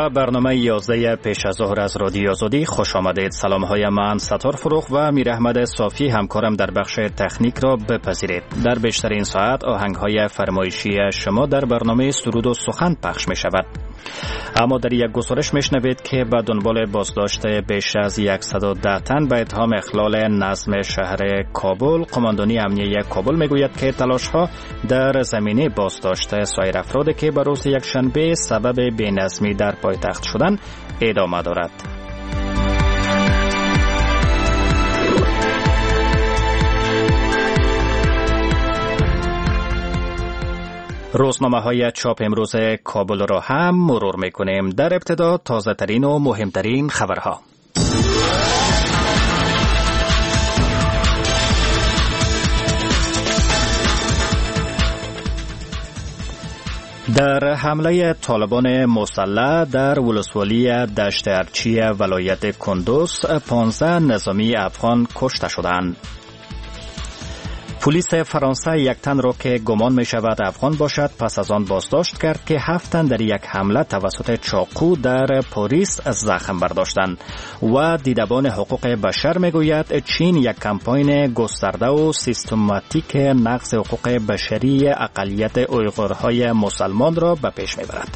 برنامه 11 پیش از ظهر از رادیو آزادی خوش آمدید. سلام های من ستار فروخ و میر احمد صافی همکارم در بخش تکنیک را بپذیرید. در بیشتر این ساعت آهنگ های فرمایشی شما در برنامه سرود و سخن پخش می شود. اما در یک گزارش میشنوید که به دنبال بازداشت بیش از 110 تن به اتهام اخلال نظم شهر کابل، قماندانی امنیه کابل میگوید که تلاش‌ها در زمینه بازداشت سایر افرادی که به روز یکشنبه سبب بی‌نظمی در پایتخت شدن ادامه دارد. روزنامه‌های چاپ امروز کابل را هم مرور می‌کنیم. در ابتدا تازه‌ترین و مهمترین خبرها. در حمله طالبان مسلح در ولسوالی دشت ارچی ولایت کندوز 15 نظامی افغان کشته شدند. پلیس فرانسه یک تن را که گمان می شود افغان باشد پس از آن بازداشت کرد که 7 تن در یک حمله توسط چاقو در پاریس زخم برداشتند. و دیدبان حقوق بشر می گوید چین یک کمپاین گسترده و سیستماتیک نقض حقوق بشری اقلیت اویغورهای مسلمان را به پیش می برد.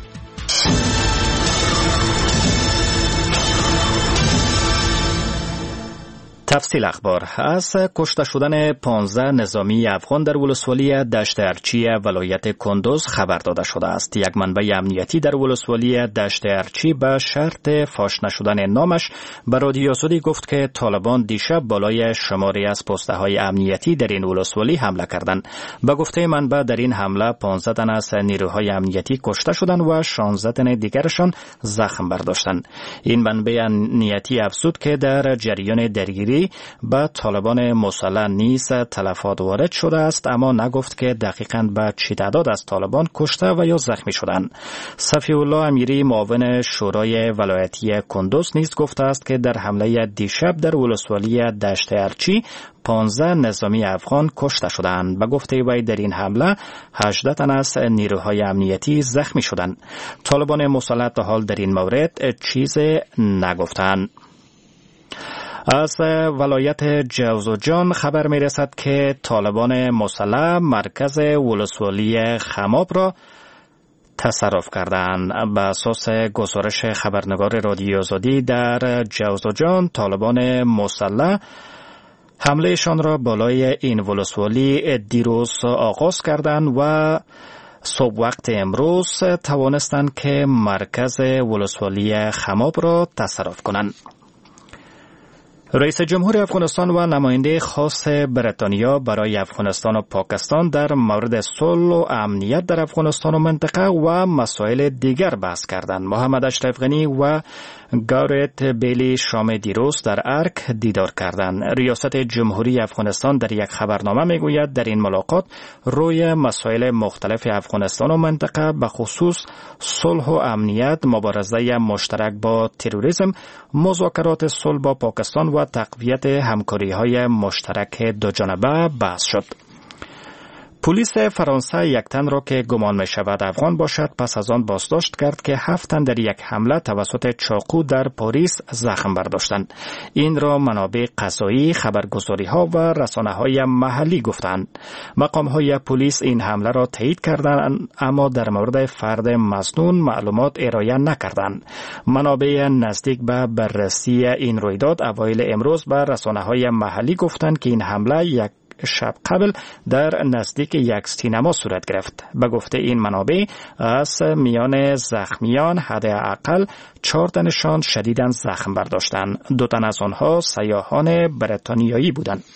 تفصیل اخبار. از کشته شدن 15 نظامی افغان در ولسوالی دشت ارچی ولایت کندوز خبر داده شده است. یک منبع امنیتی در ولسوالی دشت ارچی به شرط فاش نشدن نامش به رادیو آزادی گفت که طالبان دیشب بالای شماری از پست‌های امنیتی در این ولسوالی حمله کردند. به گفته منبع در این حمله 15 تن از نیروهای امنیتی کشته شدند و 16 تن دیگرشان زخم برداشتند. این منبع امنیتی افزود که در جریان درگیری به طالبان مسلح نیز تلفات وارد شده است، اما نگفت که دقیقاً به چه تعداد از طالبان کشته و یا زخمی شدند. صفی الله امیری معاون شورای ولایتی کندوز نیز گفته است که در حمله دیشب در ولسوالی دشت ارچی 15 نظامی افغان کشته شدند. به گفته وی در این حمله 18 تن از نیروهای امنیتی زخمی شدند. طالبان مسلح تا حال در این مورد چیزی نگفتند. از ولایت جوزجان خبر می رسد که طالبان مسلح مرکز ولسوالی خماب را تصرف کردند. به اساس گزارش خبرنگار رادیو آزادی در جوزجان، طالبان مسلح حملهشان را بالای این ولسوالی دیروز آغاز کردند و صبح وقت امروز توانستند که مرکز ولسوالی خماب را تصرف کنند. رئیس جمهور افغانستان و نماینده خاص بریتانیا برای افغانستان و پاکستان در مورد صلح و امنیت در افغانستان و منطقه و مسائل دیگر بحث کردند. محمد اشرف غنی و گارت بیلی شام دیروز در ارک دیدار کردند. ریاست جمهوری افغانستان در یک خبرنامه میگوید در این ملاقات روی مسائل مختلف افغانستان و منطقه به خصوص صلح و امنیت، مبارزه مشترک با تروریسم، مذاکرات صلح با پاکستان و تقویت همکاری‌های مشترک دوجانبه بحث شد. پلیس فرانسه یک تن را که گمان می شود افغان باشد پس از آن بازداشت کرد که 7 تن در یک حمله توسط چاقو در پاریس زخم برداشتند. این را منابع قضایی، خبرگزاری‌ها و رسانه‌های محلی گفتند. مقام‌های پلیس این حمله را تایید کردند اما در مورد فرد مظنون معلومات ارائه نکردند. منابع نزدیک به بررسی این رویداد اوایل امروز به رسانه‌های محلی گفتند که این حمله یک شب قبل در نزدیک یک سینما صورت گرفت. به گفته این منابع از میان زخمیان حداقل 4 تنشان شدیداً زخم برداشتند. 2 تن از آنها سیاحان بریتانیایی بودند.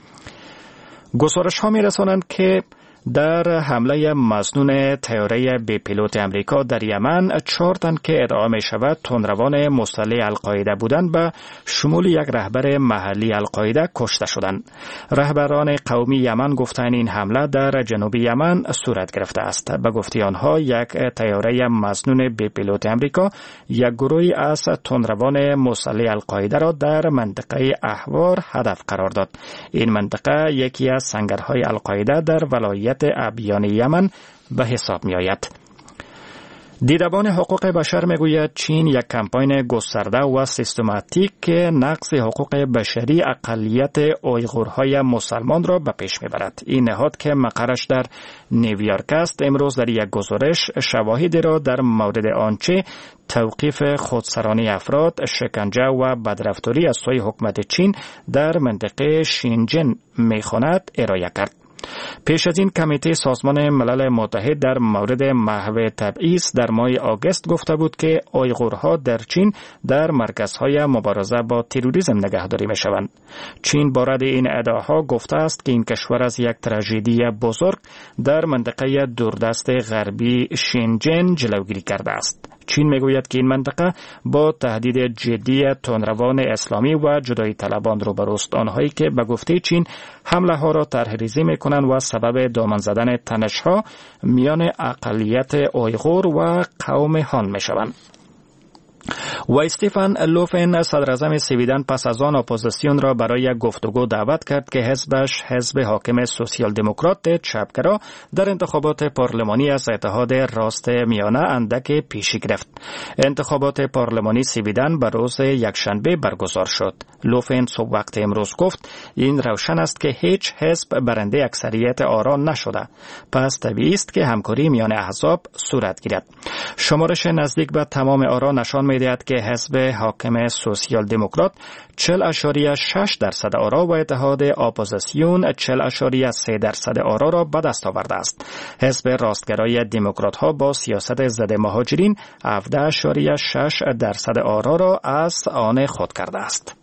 گزارش‌ها می‌رسانند که در حمله مظنون طیاره بی پیلوت امریکا در یمن 4 تن که ادعا می شود تندروان مسلح القاعده بودند به شمول یک رهبر محلی القاعده کشته شدند. رهبران قومی یمن گفتند این حمله در جنوب یمن صورت گرفته است. به گفته آنها یک طیاره مظنون بی پیلوت امریکا یک گروهی از تندروان مسلح القاعده را در منطقه احوار هدف قرار داد. این منطقه یکی از سنگرهای القاعده در ولایت ابیان یمن به حساب می آید. دیدبان حقوق بشر میگوید چین یک کمپاین گسترده و سیستماتیک نقض حقوق بشری اقلیت اویغورهای مسلمان را به پیش میبرد. این نهاد که مقرش در نیویورک است امروز در یک گزارش شواهدی را در مورد آنچه توقیف خودسرانی افراد، شکنجه و بدرفتاری از سوی حکومت چین در منطقه شینجن میخواند ارائه کرد. پیش از این کمیته سازمان ملل متحد در مورد محو تبعیض در ماه آگوست گفته بود که اویغورها در چین در مرکزهای مبارزه با تروریسم نگهداری می شوند. چین با رد این ادعاها گفته است که این کشور از یک تراژدی بزرگ در منطقه دوردست غربی شینجن جلوگیری کرده است. چین میگوید که این منطقه با تهدید جدی تندروان اسلامی و جدایی طلبان روبروست، آنهایی که به گفته چین حمله ها را طرح‌ریزی میکنند و سبب دامن زدن تنش‌ها میان اقلیت اویغور و قوم هان میشوند. و استیفن لوفن صدراعظم سویدن پس از آن اپوزیسیون را برای گفتگو دعوت کرد که حزبش حزب حاکم سوسیال دموکرات چپگرا در انتخابات پارلمانی از اتحاد راست میانه اندک پیشی گرفت. انتخابات پارلمانی سویدن به روز یکشنبه برگزار شد. لوفن صبح وقت امروز گفت این روشن است که هیچ حزب برنده اکثریت آرا نشده، پس طبیعی است که همکاری میان احزاب صورت گیرد. شمارش نزدیک به تمام آرا نشان می‌دهد که حزب حاکم سوسیال دموکرات 40.6% آرا و اتحاد اپوزیسیون 40.3% آرا را به دست آورده است. حزب راستگرای دموکرات ها با سیاست ضد مهاجرین 17.6% آرا را از آن خود کرده است.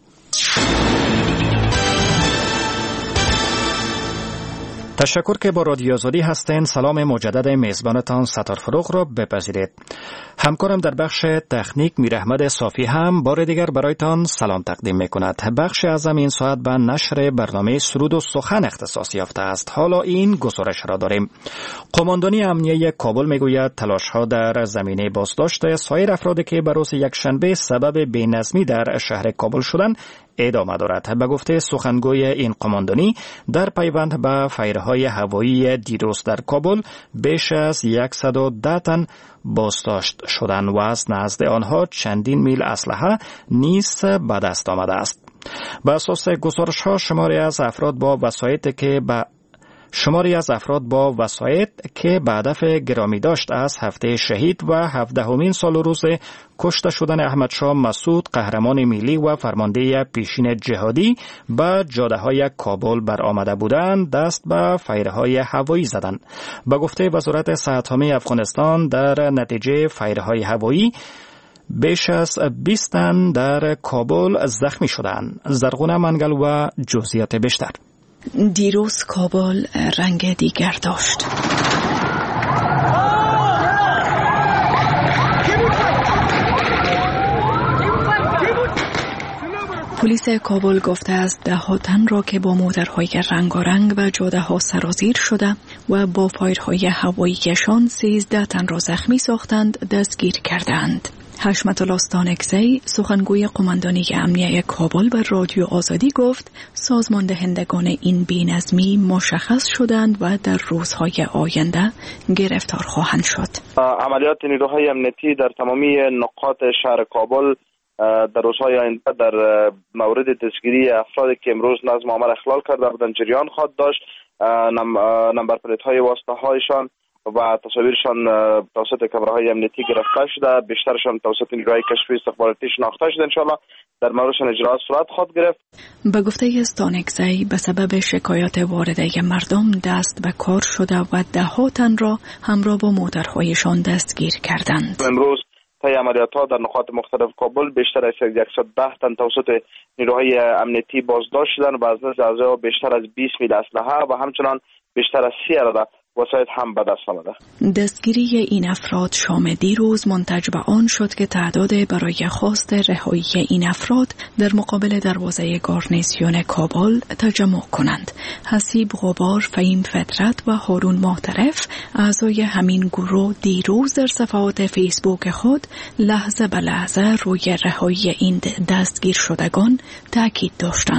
تشکر که با رادیو آزادی هستین. سلام مجدد میزبانتان ستار فروغ را بپذیرید. همکارم در بخش تکنیک میر احمد صافی هم بار دیگر برایتان سلام تقدیم میکند. بخش اعظم این ساعت به نشر برنامه سرود و سخن اختصاص یافته است. حالا این گزارش را داریم. قماندانی امنیه کابل میگوید تلاش‌ها در زمینه بازداشت سایر افرادی که به روز یکشنبه سبب بی‌نظمی در شهر کابل شدند ادامه دارد. به گفته سخنگوی این قماندانی در پیوند به فایرهای هوایی دیروز در کابل بیش از 110 تن بازداشت شدند و از نزد آنها چندین میل اسلحه نیز به دست آمده است. بر اساس گزارش‌ها شماری از افراد با وسایط که به هدف گرامی داشت از هفته شهید و 17مین سال روز کشته شدن احمد شاه مسعود قهرمان ملی و فرمانده پیشین جهادی به جاده‌های کابل برآمده بودند دست به فایرهای هوایی زدند. به گفته وزارت صحت‌عامه افغانستان در نتیجه فایرهای هوایی بیش از 20 تن در کابل زخمی شدند. زرغونه منگل و جزئیات بیشتر. دیروز کابل رنگ دیگر داشت. پلیس کابل گفته است 10 تن را که با موترهای رنگارنگ و جاده‌ها سرازیر شده و با فایرهای هواییشان 13 تن را زخمی ساختند دستگیر کردند. حشمت الله استانکزی سخنگوی قماندانی امنیه کابل بر رادیو آزادی گفت سازمان دهندگان این بی‌نظمی مشخص شدند و در روزهای آینده گرفتار خواهند شد. عملیات نیروهای امنیتی در تمامی نقاط شهر کابل در روزهای آینده در مورد دستگیری افرادی که امروز نظم عمل اخلال کرده بودند جریان خواهد داشت. نمبر پلیت های واسطه هایشان و تصاویرشان توسط کامراهای امنیتی گرفته شده، بیشترشان توسط نیروهای کشفی استخباراتی شناخته شده. انشالله در موردشان اجراءات صورت خواهد گرفت. به گفته استانکزی به سبب شکایات وارده مردم دست به کار شده و 10 تن را همراه با موترهایشان دستگیر کردند. امروز طی عملیات‌ها در نقاط مختلف کابل بیشتر از 110 تن توسط نیروهای امنیتی بازداشت شدند و از نزد اعضا بیشتر از 20 میل اسلحه و همچنان بیشتر از 30 عدد وسایل هم به دست آمده. دستگیری این افراد شام دیروز منتج به آن شد که تعداد برای خواست رهایی این افراد در مقابل دروازه گارنیزیون کابل تجمع کنند. حسیب غبار، فهیم فطرت و هارون معترف اعضای همین گروه دیروز در صفحات فیسبوک خود لحظه به لحظه روی رهایی این دستگیر شدگان تاکید داشتند.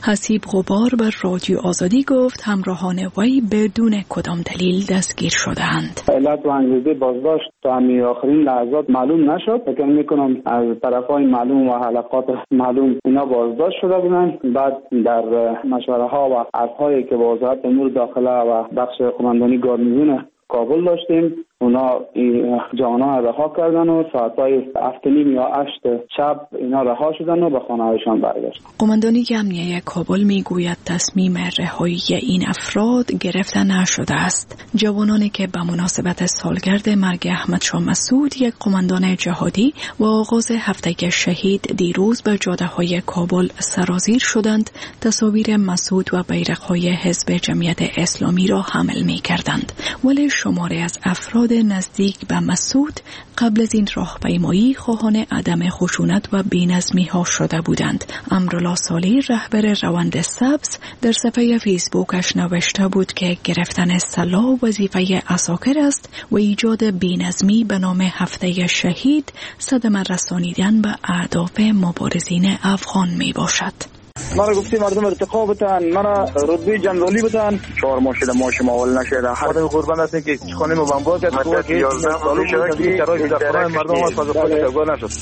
حسیب غبار بر رادیو آزادی گفت همراهان وی بدون کدام دلیل دستگیر شدند. علت و انگیزه بازداشت تا همین آخرین لحظات معلوم نشد. فکر میکنم از طرفای معلوم و حلقات معلوم اینا بازداشت شده بودند. بعد در مشوره ها و عرضهایی که با وزارت امور داخله و بخش قماندانی گارنیزون کابل داشتیم، اونا جوانان رها کردن و ساعتهای 7:30 یا 8 شب اینا رها شدن و به خانه‌هایشان برگشتن. قماندانی امنیه کابل میگوید تصمیم رهایی این افراد گرفته نشده است. جوانانی که به مناسبت سالگرد مرگ احمد شاه مسعود، یک قماندان جهادی، و آغاز هفته شهید دیروز به جاده‌های کابل سرازیر شدند، تصاویر مسعود و بیرق‌های حزب جمعیت اسلامی را حمل می‌کردند. ولی شماری از افراد نزدیک به مسعود قبل از این راهپیمایی خواهان عدم خشونت و بی‌نظمی ها شده بودند. امرالله صالح، رهبر روند سبز، در صفحه فیسبوکش نوشته بود که گرفتن سلاح وظیفه عساکر است و ایجاد بی‌نظمی به نام هفته شهید صدمه رسانیدن به اهداف مبارزین افغان می باشد. مرا گفتی مردم ارتقا بتن، مرا رتبه جنرالی بتن، 4 ماه شده ماشم اول نشده. خودم قربان هستم که خانه ما بمبار کرد، تو که 11 سال شده که کرای دفترای مردم از فاز خود شگاه نشد.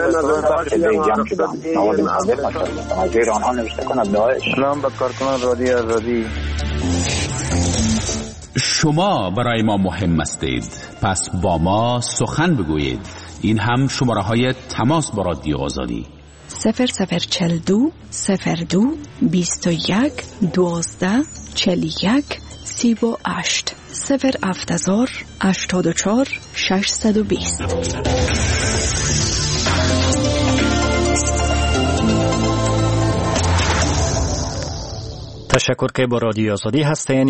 ایران ها نوشته کند داعش. سلام به کارکنان رادیو آزادی. شما برای ما مهم هستید، پس با ما سخن بگویید. این هم شماره های تماس با رادیو آزادی: 0042 02 21 12 41 38 070 84 620. تشکر که با رادیو آزادی هستین.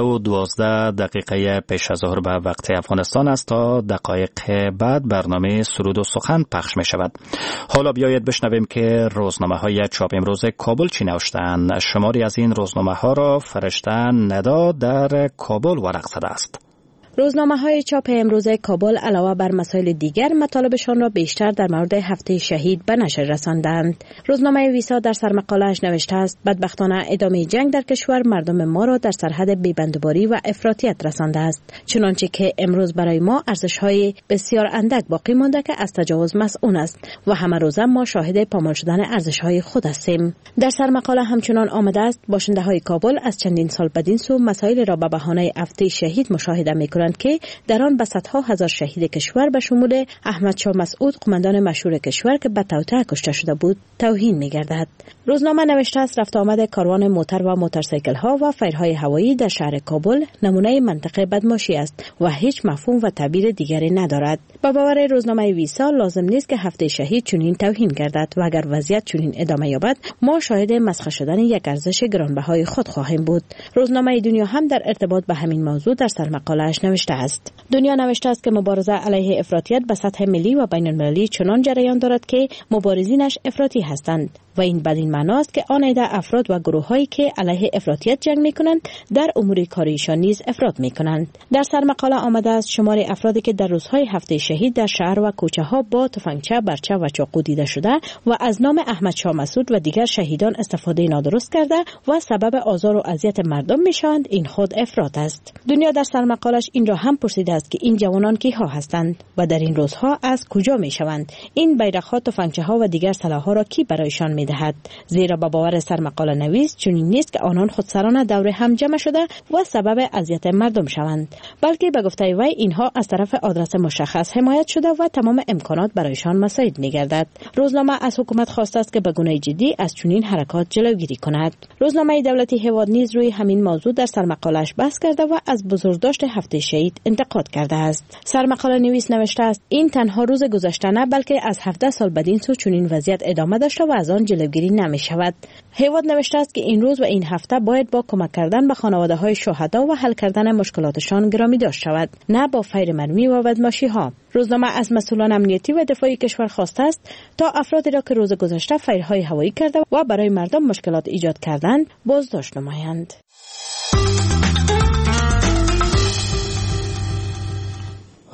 11:12 پیش از ظهر به وقت افغانستان است. تا دقایق بعد برنامه سرود و سخن پخش می شود. حالا بیایید بشنویم که روزنامه های چاپ امروز کابل چی نوشتند. شماری از این روزنامه ها را فرشته ندا در کابل ورق زده است. روزنامه‌های چاپ امروز کابل علاوه بر مسائل دیگر مطالبشان را بیشتر در مورد هفته شهید به نشر رساندند. روزنامه ویسا در سرمقاله‌اش نوشته است: بدبختانه ادامه جنگ در کشور مردم ما را در سرحد بی‌بندوباری و افراطیت رسانده است، چنانچه که امروز برای ما ارزش‌های بسیار اندک باقی مانده که از تجاوز مسئول است و همه روزه ما شاهد پامال شدن ارزش‌های خود هستیم. در سرمقاله همچنان آمده است: باشنده‌های کابل از چندین سال بدین سو مسائل را به بهانه هفته شهید مشاهده می‌کنند که در آن به صدها هزار شهید کشور به شمول احمد شاه مسعود، قماندان مشهور کشور که به توطئه کشته شده بود، توهین می‌گردد. روزنامه نوشته است: رفت آمد کاروان موتر و موتورسیکل ها و فیرهای هوایی در شهر کابل نمونه منطقه بدماشی است و هیچ مفهوم و تعبیر دیگری ندارد. با باور روزنامه ویسا لازم نیست که هفته شهید چنین توهین گردد و اگر وضعیت چنین ادامه یابد ما شاهد مسخ شدن یک ارزش گرانبهای خود خواهیم بود. روزنامه دنیا هم در ارتباط به همین موضوع در سرمقاله‌اش نوشته است. دنیا نوشته است که مبارزه علیه افراطیت به سطح ملی و بین المللی چنان جریان دارد که مبارزینش افراطی هستند و این بدین معناست که آن عده افراد و گروه‌هایی که علیه افراطیت جنگ می‌کنند در امور کاریشان نیز افراط می‌کنند. در سرمقاله آمده است شمار افرادی که در روزهای هفته شهید در شهر و کوچه‌ها با تفنگچه، برچه و چاقو دیده شده و از نام احمد شاه مسعود و دیگر شهیدان استفاده نادرست کرده و سبب آزار و اذیت مردم میشوند، این خود افراط است. دنیا در سرمقاله‌اش این را هم پرسیده است که این جوانان کیها هستند و در این روزها از کجا میشوند؟ این بیرق‌ها، تفنگچه‌ها و دیگر سلاح‌ها را کی برایشان میدهد؟ زیرا با باور سرمقاله نویس چنین نیست که آنان خودسرانه دور هم جمع شده و سبب اذیت مردم شوند، بلکه به گفته وی اینها از طرف آدرس مشخص حمایت شده و تمام امکانات برایشان مساعد می‌گردد. روزنامه از حکومت خواسته است که به گونه جدی از چنین حرکات جلوگیری کند. روزنامه دولتی هواد نیز روی همین موضوع در سرمقاله‌اش بحث کرده و از بزرگداشت هفته شهید انتقاد کرده است. سرمقاله نویس نوشته است: این تنها روز گذشته نه، بلکه از 17 سال بدین سو چنین وضعیت ادامه داشته و از آن جلوگیری نمی شود. هواد نوشته است که این روز و این هفته باید با کمک کردن به خانواده‌های شهدا و حل کردن مشکلاتشان گرامی داشت شود، نه با فیر مرمی و بدماشی ها. روزنامه از مسئولان امنیتی و دفاعی کشور خواسته است تا افرادی را که روز گذشته فیرهای هوایی کرده و برای مردم مشکلات ایجاد کردند بازداشت نمایند.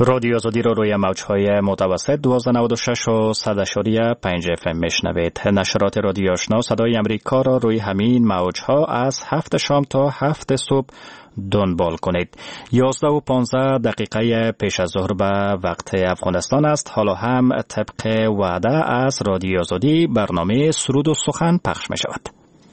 رادیو آزادی رو روی موج‌های متوسط 1296 و 100.5 FM میشنوید. نشرات رادیو آشنا صدای امریکا را روی همین موج‌ها از 7 شام تا 7 صبح دنبال کنید. 11:15 پیش از ظهر به وقت افغانستان است. حالا هم طبق وعده از رادیو آزادی برنامه سرود و سخن پخش می شود.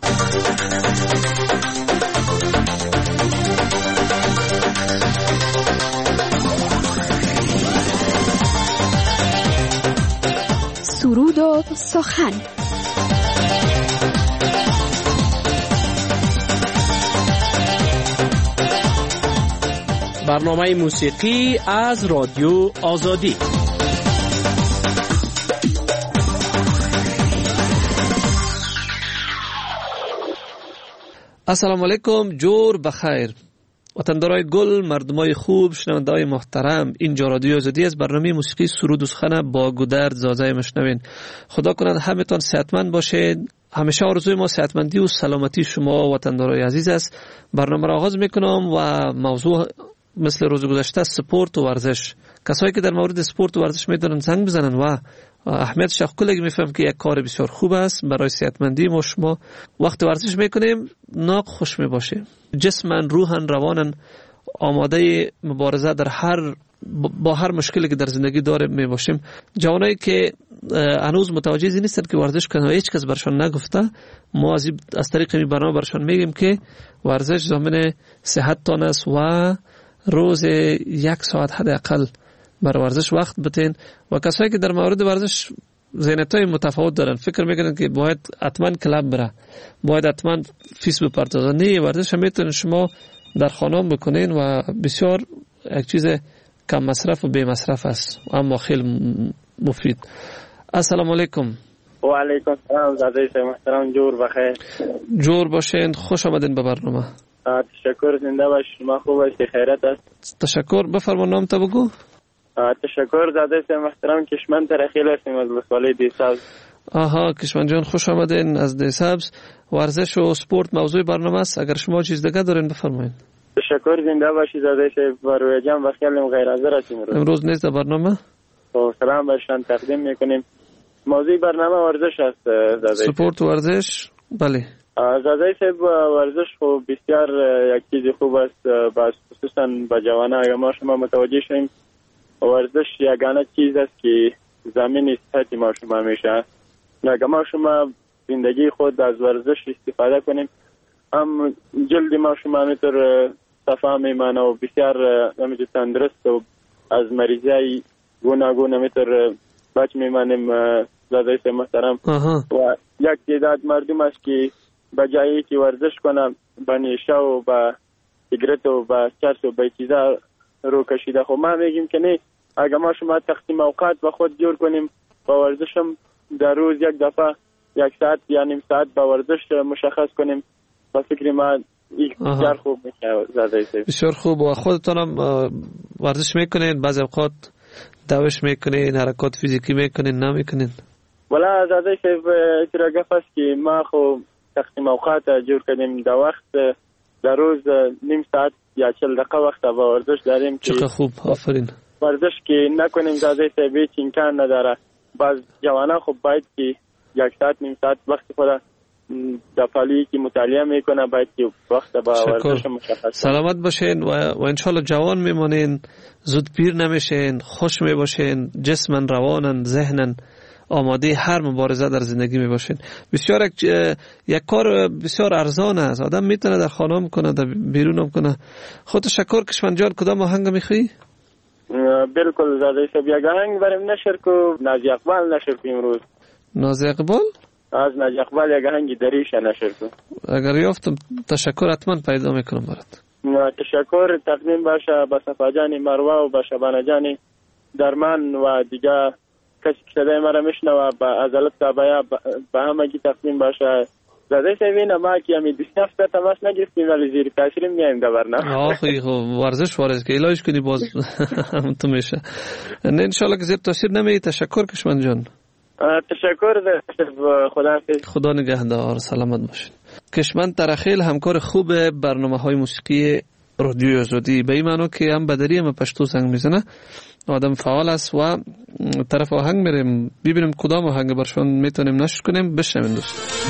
سرود و سخن. برنامه موسیقی از رادیو آزادی. السلام علیکم، جور بخیر. وطندارای گل، مردمای خوب، شنونده‌های محترم، اینجا رادیو آزادی از برنامه موسیقی سرود و سخن با گودرد زازای مشنوین. خدا کند همتون صحتمند باشید. همیشه آرزوی ما صحتمندی و سلامتی شما وطندارای عزیز است. برنامه را آغاز میکنم و موضوع مثل روز گذشته سپورت و ورزش. کسایی که در مورد سپورت و ورزش میدونن زنگ بزنن و احمد شخکلگی میفهم که یک کار بسیار خوب است برای صحتمندی ما. شما وقت ورزش میکنیم ناق خوش میباشه، جسمن، روحن، روانن آماده مبارزه در با هر مشکلی که در زندگی داره میباشیم. جوانایی که هنوز متوجه نیستن که ورزش کنن و هیچ کس برشان نگفته، ما از طریق این برنامه برشان میگیم که ورزش ضامن صحتتان است و روز 1 ساعت حداقل برای ورزش وقت بتین. و کسایی که در مورد ورزش ذهنیت‌های متفاوت دارن، فکر میکنن که باید حتما کلاب بره، باید حتما فیس بپردازن. نه، ورزش هم میتونین شما در خانه بکنین و بسیار یک چیز کم مصرف و بی مصرف است اما خیلی مفید. السلام علیکم. و علیکم السلام. زاده محترم، جور بخیر. جور باشین، خوش آمدین به برنامه. تشکر، زنده باش. شما خوب هستی؟ خیرت است؟ تشکر. بفرما نام تا بگو. تشکر. زاده محترم، کشمن ترخیل هستیم از ولسوالی دیسابز. آها، کشمن جان خوش آمدین از دیسابز. ورزش و سپورت موضوع برنامه است. اگر شما چیز دیگه دارین بفرمایید. تشکر، زنده باشی زاده بروی جان و خیلی غیر حاضر هستیم امروز نیست در برنامه. سلام برشان تقدیم میکنیم. موضوع برنامه ورزش است زاده. سپورت و ورزش. بله زاده صاحب، ورزش خب بسیار یک چیز خوب است، خصوصا با جوانان. اگر ما شما متوجه شیم ورزش یگانه چیز است که زمین صحت ما شما میشه. اگر ما شما زندگی خود از ورزش استفاده کنیم، هم جلد ما شما میتر صفا میمانه و بسیار همینجور تندرست و از مریضی گوناگون میتر بچ میمانیم. زاده محترم و یک تعداد مردم است که بجایی که ورزش کنه با نیشه و با سیگرت و با چرس و با چیزا رو کشیده. خب ما میگیم که نه، اگر ما شما تقسیم اوقات با خود جور کنیم با ورزش هم در روز یک دفعه 1 ساعت یا نیم ساعت با ورزش مشخص کنیم، با فکر ما بسیار خوب میشه. زاده بسیار خوب. و خودتانم ورزش میکنین؟ بعضی اوقات دوش میکنین، حرکات فیزیکی میکنین، نمیکنین؟ ولی زاده صاحب گفت است که ما خب تقسیم اوقات جور کردیم. در وقت در روز نیم ساعت یا 40 دقیقه وقت با ورزش داریم که چقدر خوب. آفرین. ورزش که نکنیم زاده صاحب هیچ امکان نداره. باز جوانا خب باید که 1 ساعت نیم ساعت وقت خود در فعالی که مطالعه میکنه باید که وقت با ورزش مشخص. سلامت باشین و انشالله جوان میمونین، زود پیر نمیشین، خوش میباشین، جسمن، روانن، ذهنن آماده هر مبارزه در زندگی میباشین. بسیار یک کار بسیار ارزان است. آدم میتونه در خانه کنه، در بیرون هم کنه. خود تشکر. کشمن جان کدام آهنگ میخوایی؟ بالکل زاده صاحب، یک آهنگ بریم نشر کو. نازی اقبال نشر کو امروز. نازی اقبال؟ از نازی اقبال یک آهنگ دریش نشر کو. اگر یافتم تشکر حتما پیدا میکنم برات. تشکر تقدیم باشه به صفا جان مروه و به شبانه جان درمان و دیگه کسی که صدای مرا میشنوه با عضلت تابعه به همگی تقدیم باشه. زاده سوینه ما که همی 29 تا تماس نگرفتیم ولی زیر تاثیر میایم در برنامه. آخی خب ورزش وارد که علاج کنی باز تو میشه. نه انشالله که زیر تاثیر نمی. تشکر کشمن جان. تشکر. خدا حافظ. خدا نگهدار. سلامت باشید. کشمن ترخیل همکار خوب برنامه های موسیقی رادیو آزادی، به این معنی که هم بدری هم پشتو زنگ میزنه، آدم فعال است و طرف آهنگ میریم ببینیم کدام آهنگ برشون میتونیم نشر کنیم. بشنویم دوست.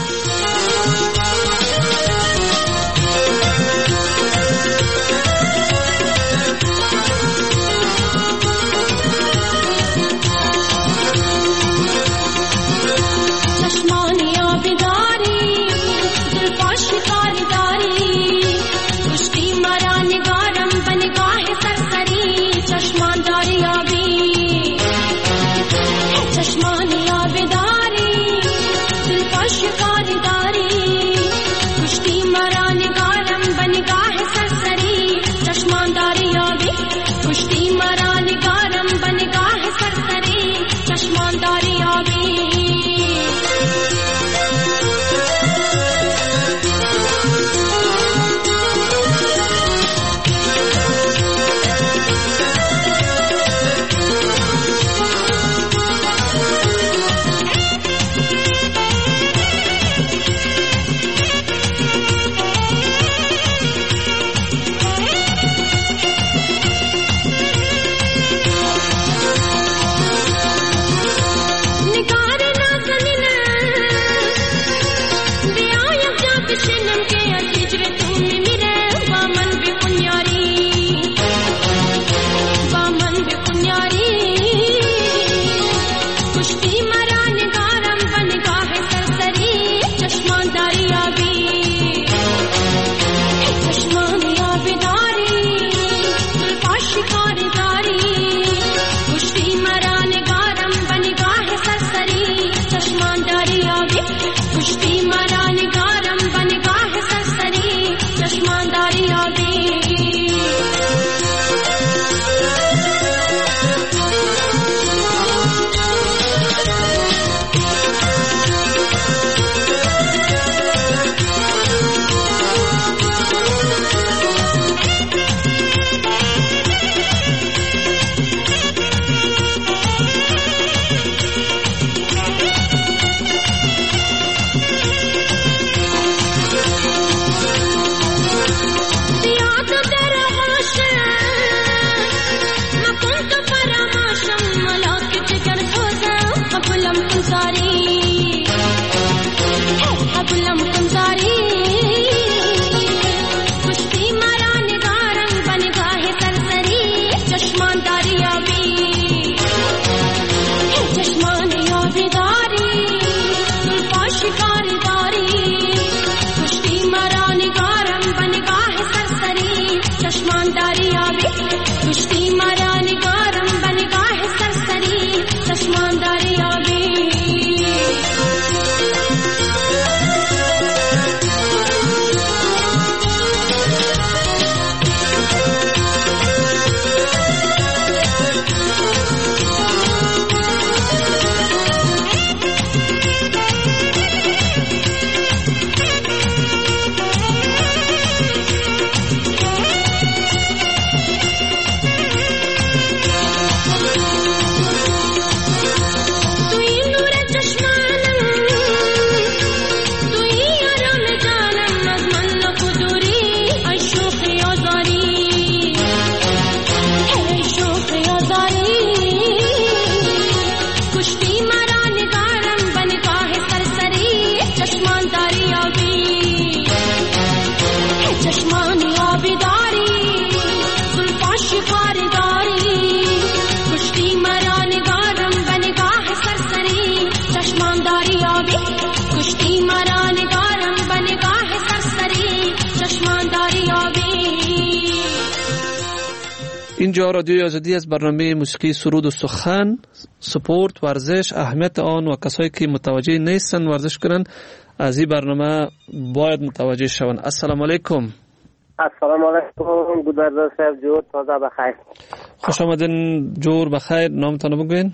اینجا رادیوی آزادی از برنامه موسیقی سرود و سخن، سپورت، ورزش، اهمیت آن و کسایی که متوجه نیستن ورزش کنن از این برنامه باید متوجه شون. السلام علیکم. السلام علیکم. گودرزا صاحب جور تازه بخیر. خوش آمدین جور بخیر. نامتان بگوین؟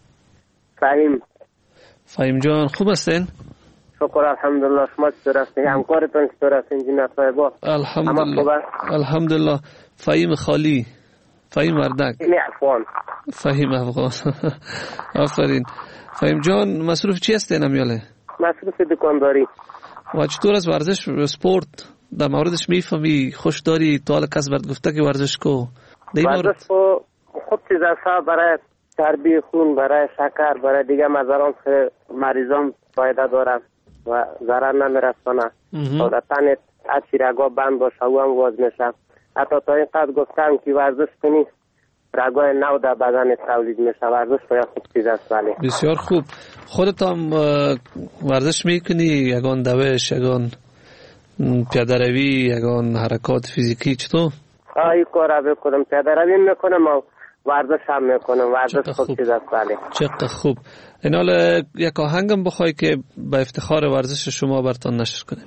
فهیم جان خوب هستین؟ شکر الحمدلله. شما چطور هستین؟ همکارتون چطور هستین انجینر صاحبا؟ الحمدلله. فهیم خالی، فهیم وردک، فهیم افغان. آفرین. فهیم جان مصروف چی هستین امیاله؟ مصروف دکانداری. و چطور از ورزش سپورت در موردش میفهمی، خوش داری؟ تو حال کس برد گفته که ورزش کو؟ ورزش خوب چیز است برای چربی خون، برای شکر، برای دیگه مزاران مریضان فایده داره و ضرر نمیرسانه. و تنت اچی رگا بند باشه او هم باز میشه. حتی تا این قد گفتم که ورزش کنی رگای نو در بدن تولید میشه. ورزش باید خوب چیز است. ولی بسیار خوب. خودت هم ورزش میکنی؟ یگان دوش، یگان پیاده روی، یگان حرکات فیزیکی چطور؟ این کار بکنم، پیاده روی میکنم و ورزش هم میکنم. ورزش خوب چیز است. ولی چقدر خوب. این حال یک آهنگم بخوای که به افتخار ورزش شما برتان نشر کنیم.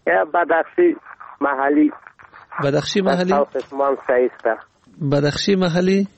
بدخشی محلی. بدخشی محلی؟ صوتش ما هم سعیسته. بدخشی محلی؟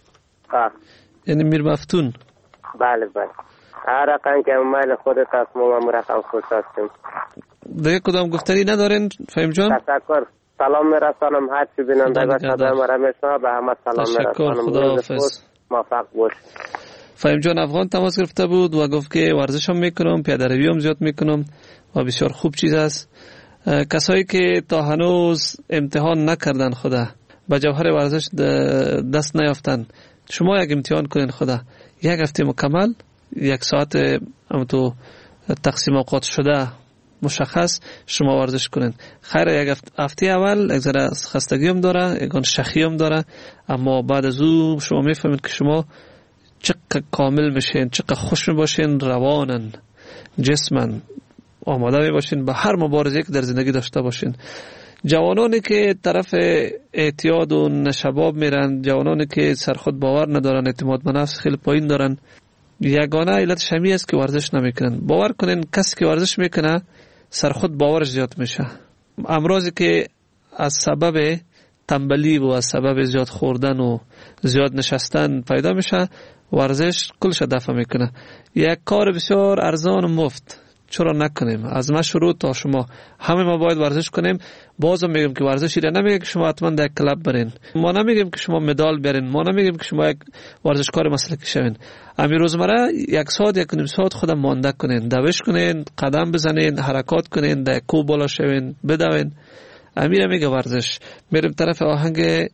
یعنی میر مفتون؟ بله بله. هر رقم که مال خودت هست ما هم رقم خود هستیم. دیگه کدام گفتنی ندارین فهیم جان؟ تشکر. سلام میرسانم هر چی بیننده صدای مرا میشنوه به همه سلام میرسانم. تشکر. خداحافظ. موفق باش. فهیم جان افغان تماس گرفته بود و گفت که ورزش هم میکنم، پیاده روی هم زیاد میکنم و بسیار خوب چیز است. کسایی که تا هنوز امتحان نکردن خدا به جوهر ورزش دست نیافتن، شما یک امتحان کنین خدا، یک هفته مکمل 1 ساعت هم تو تقسیم اوقات شده مشخص شما ورزش کنین. خیر یک هفته اول یک ذره خستگی هم داره، یک شخی هم داره، اما بعد از او شما میفهمید که شما چقدر کامل میشین، چقدر خوش میباشین، روانن، جسمن، آماده میباشین به هر مبارزه که در زندگی داشته باشین. جوانانی که طرف اعتیاد و نشباب میرن، جوانانی که سر خود باور ندارن، اعتماد به نفس خیلی پایین دارن، یگانه علتش همین است که ورزش نمیکنن. باور کنین کسی که ورزش میکنه سر خود باورش زیاد میشه. امراضی که از سبب تنبلی و از سبب زیاد خوردن و زیاد نشستن پیدا میشه، ورزش کلش دفع میکنه. یک کار بسیار ارزان و مفت، چرا نکنیم؟ از ما شروع تا شما همه ما باید ورزش کنیم. بازم میگم که ورزشی را نمیگه که شما حتما در کلاب برین، ما نمیگیم که شما مدال برین، ما نمیگیم که شما یک ورزشکار مسلکی شوین. همین روزمره 1 ساعت 1.5 ساعت خودم مانده کنین، دوش کنین، قدم بزنین، حرکات کنین، در کوه بالا شوین، بدوین. امیر میگه ورزش. میریم طرف آهنگ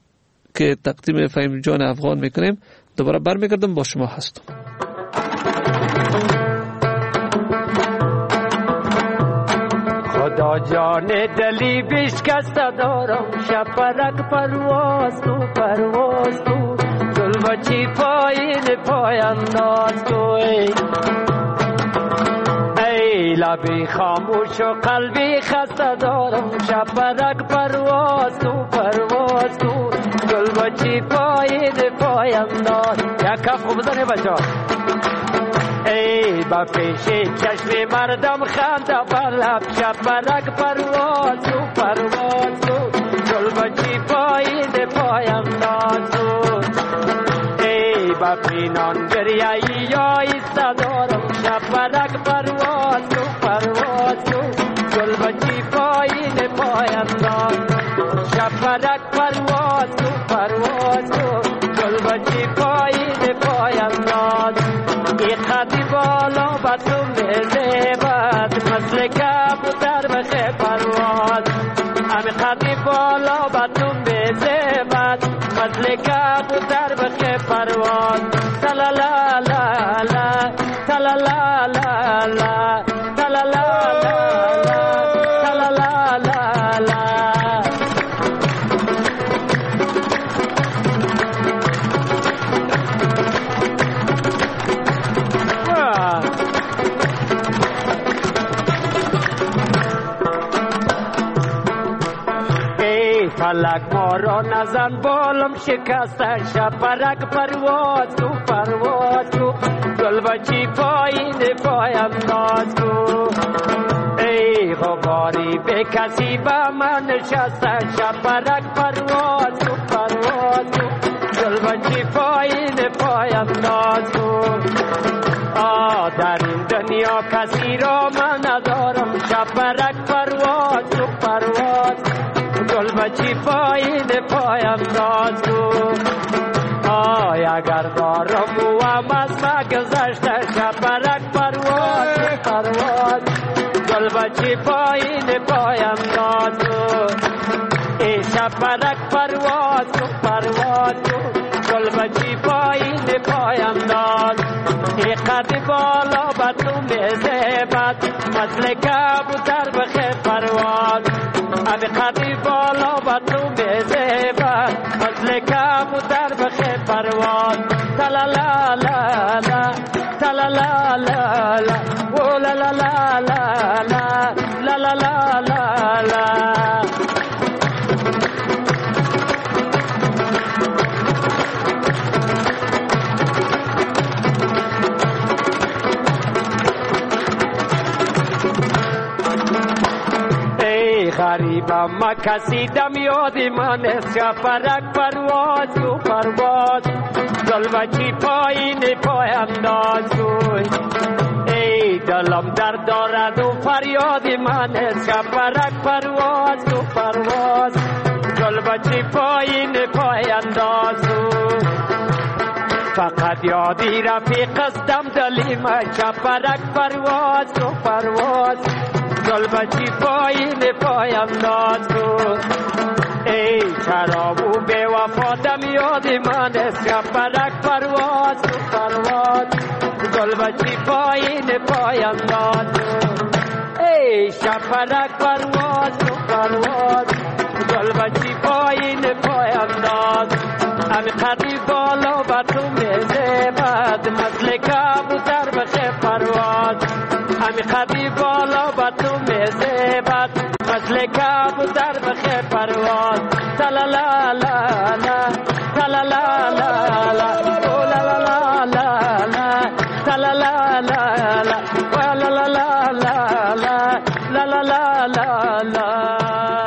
که تقدیم فهیم جان افغان میکنیم. دوباره برمیگردم با شما هستم. خدا جان دلی بشکسته دارم، شپرک پرواز تو پرواز تو، گل بچی پایین پای انداز تو. ای لبی خاموش و قلبی خسته دارم، شپرک پرواز تو پرواز تو، گل بچی پایین پای انداز. یک کف خوب بزنه بچه. ای با پیش چشم مردم خنده بر لب، شپرک پرواز تو پرواز تو، گل بچی پایین پای انداز تو. ای با پینان دریایی یا ایسته دارم، شپرک پرواز تو پرواز تو، گل بچی پایین پای انداز. شپرک پرواز تو پرواز تو، گل بچی پایین پای انداز. ای خطی بالا با تو میزیبد، مثل کبوتر بخه پرواز. امی خطی بالا با تو میزیبد، مثل کبوتر بخه پرواز. تلالا لا لا تلالا لا لا تلالا لا لا تلالا لا لا. فلک ما را نزن بالم شکسته، شپرک پرواز تو پرواز تو، گل بچی پایین پای انداز تو. ای غباری به کسی با من نشسته، شپرک پرواز تو پرواز تو، گل بچی پایین پای انداز تو. در این دنیا کسی را من ندارم، شپرک پرواز تو پرواز، گل بچی پایین پای انداز تو. اگر دارم و هم از ما گذشته، شپرک پرواز پرواز، گل بچی پایین پایم داد ای شپرک پرواز گل بچی پایین پایم داد ای قد بالا با تو میزیبد مثل کبوتر بخیر پرواز ابی قد بالا با تو میزیبد مثل کبوتر بخیر پرواز تلالا لا لا تلالا لا لا او لا لا لا لا لا لا لا لا لا غریبم ما کسی دم یادی من است شپرک پرواز و پرواز گل بچی پایین پایم داد ای دلم درد دارد و فریادی من است شپرک پرواز و پرواز گل بچی پایین پایم داد فقط یادی رفیق استم دلی من شپرک پرواز و پرواز گل بچی پایین پایم داد ای شراب و بے وفا دم یادی من است شپرک پرواز و پرواز گل بچی پایین پایم داد ای شپرک پرواز و پرواز گل بچی پایین پایم داد امی قدی بالا با تو میزیبد مثل کبوتر بخیر پرواز امی قدی بالا با تو میزیبد مثل کبوتر بخیر پرواز تلالا لا لا تلالا لا لا او لا لا لا لا لا تلالا لا لا و لا لا لا لا لا لا لا لا لا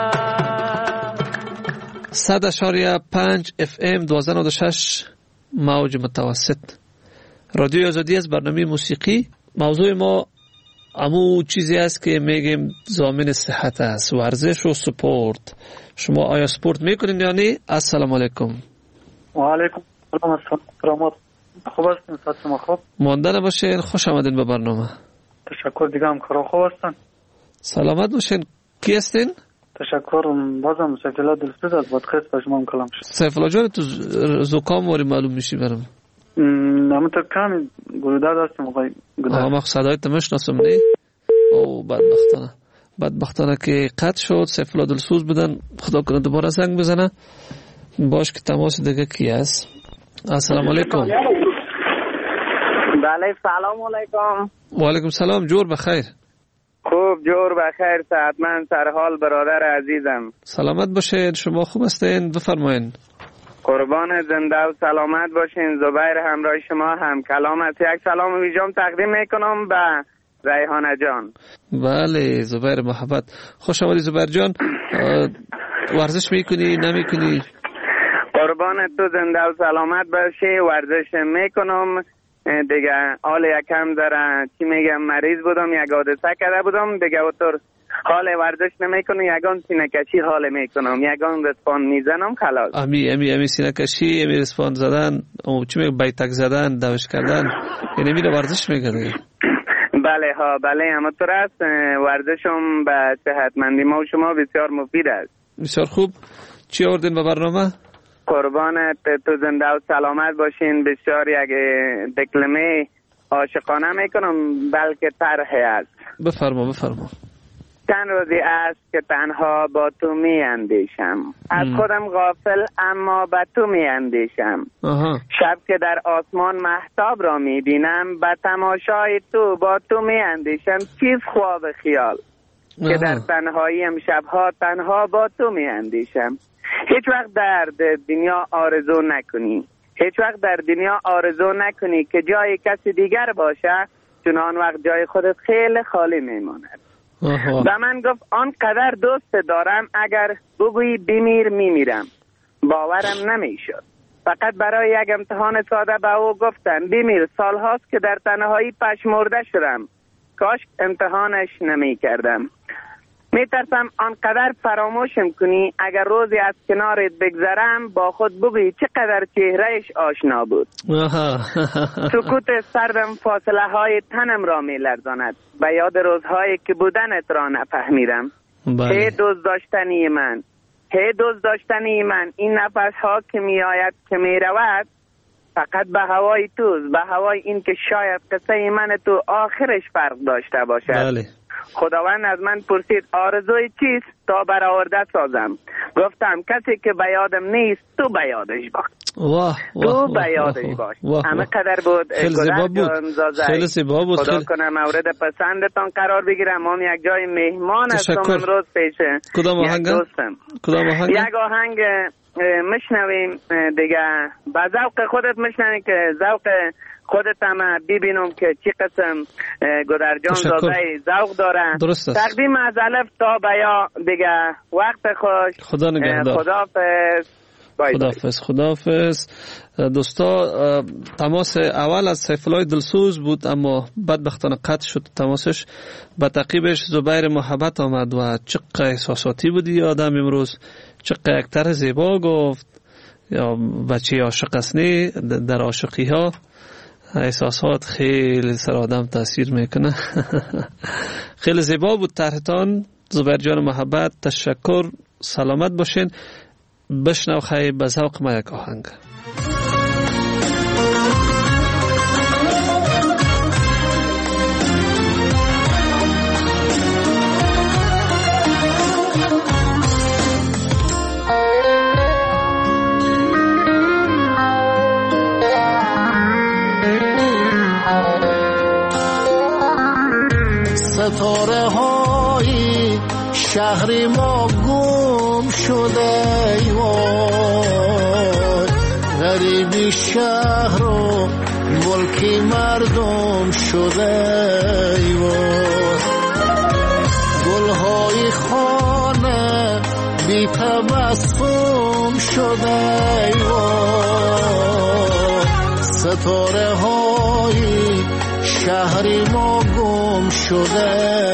100.5 FM 1296 موج متوسط رادیو آزادی از برنامه موسیقی. موضوع ما امو چیزی است که میگیم ضامن صحت است، ورزش و سپورت. شما آیا سپورت میکنین یا نه؟ السلام علیکم. و علیکم السلام. خوب هستین؟ صحت شما خوب؟ مانده نباشین، خوش آمدین به برنامه. تشکر. دیگه هم کارا خوب هستن؟ سلامت باشین. کی هستین؟ تشکر. بازم سیف الله دلسوز از بادخیز به شما کلام شد. سیف الله جان تو زکام واری معلوم میشی برام؟ همونطور کمی گلوده دستم آقای گلوده. ما صدایت نمیشناسم نه؟ او بدبختانه که قطع شد. سیف الله دلسوز بودن، خدا کنه دوباره زنگ بزنه. باش که تماس دیگه کی است؟ السلام علیکم. بله سلام علیکم. و علیکم سلام. جور بخیر. خوب جور بخیر. صحتمند سرحال برادر عزیزم. سلامت باشین. شما خوب هستین؟ بفرمایین. قربان زنده و سلامت باشین. زبیر همراه شما هم کلام است. یک سلام ویژم تقدیم میکنم به ریحانه جان. بله زبیر محبت، خوش آمدی زبیر جان. ورزش میکنی نمیکنی؟ قربان تو زنده و سلامت باشی. ورزش میکنم دیگه. حال یکم داره چی میگم مریض بودم، یک حادثه کرده بودم دیگه. اوتر حال ورزش نمیکنم، یگان سینه کشی حال میکنم، یگان رسپان میزنم خلاص. امی سینه کشی، امی رسپان زدن، چی میگم بیتک زدن، دوش کردن، یعنی میره ورزش میکنه دیگه. بله ها بله همونطور است. ورزشم به صحتمندی ما و شما بسیار مفید است. بسیار خوب. چی آوردین به برنامه؟ قربانت تو زنده و سلامت باشین. بسیار یک دکلمه عاشقانه میکنم بلکه طرحی است. بفرما. چند روزی است که تنها با تو می اندیشم، از خودم غافل اما با تو می اندیشم. شب که در آسمان مهتاب را می بینم، به تماشای تو با تو می اندیشم. چیز خواب خیال که در تنهاییم شبها تنها با تو می اندیشم. هیچ وقت در دنیا آرزو نکنی، هیچ وقت در دنیا آرزو نکنی که جای کسی دیگر باشه، چون آن وقت جای خودت خیلی خالی میماند. به من گفت آنقدر دوست دارم اگر بگویی بمیر میمیرم. باورم نمیشد. فقط برای یک امتحان ساده به او گفتم بمیر. سالهاست که در تنهایی پشمرده شدم. کاش امتحانش نمی کردم. میترسم آنقدر فراموشم کنی اگر روزی از کنارت بگذرم با خود بگویی چقدر چهرهش آشنا بود. سکوت سردم فاصله های تنم را میلرزاند، به یاد روزهایی که بودنت را نفهمیدم. هی دوست داشتنی من، هی دوست داشتنی من، این نفس ها که می آید که می رود فقط به هوای توست، به هوای این که شاید قصه من تو آخرش فرق داشته باشد. بله. خداوند از من پرسید آرزوی چیست تا برآورده سازم. گفتم کسی که به یادم نیست تو به یادش باش. تو به یادش باش. همه قدر بود. خیلی زیبا بود. خیلی زیبا بود. خدا کنه مورد پسندتان قرار بگیرم. ما یک جای مهمان هستم امروز پیشه. کدام آهنگ؟ کدام آهنگ؟ یک آهنگ مشنویم دیگه، با ذوق خودت مشنویم که ذوق خودت هم ببینم که چی قسم گودرجان زاده ذوق داره. درست است. تقدیم از الف تا بیا دیگه. وقت خوش. خدا نگهدار. خداحافظ. خداحافظ. خداحافظ. دوستا، تماس اول از سیفالله دلسوز بود اما بدبختانه قطع شد تماسش. به تعقیبش زبیر محبت آمد و چقدر احساساتی بودی آدم امروز، چقدر یک طرح زیبا گفت. یا بچه عاشق اسنی در عاشقی ها احساسات خیلی سر آدم تاثیر میکنه. خیلی زیبا بود طرحتان زبیر جان محبت. تشکر. سلامت باشین. بشنو خیلی به ذوق ما یک آهنگ. ستاره های شهر ما گم شده وای، غریبی شهر و ملکی مردم شده وای، گلهای خانه بی تبسم شده وای، ستاره های شهر ما گم شده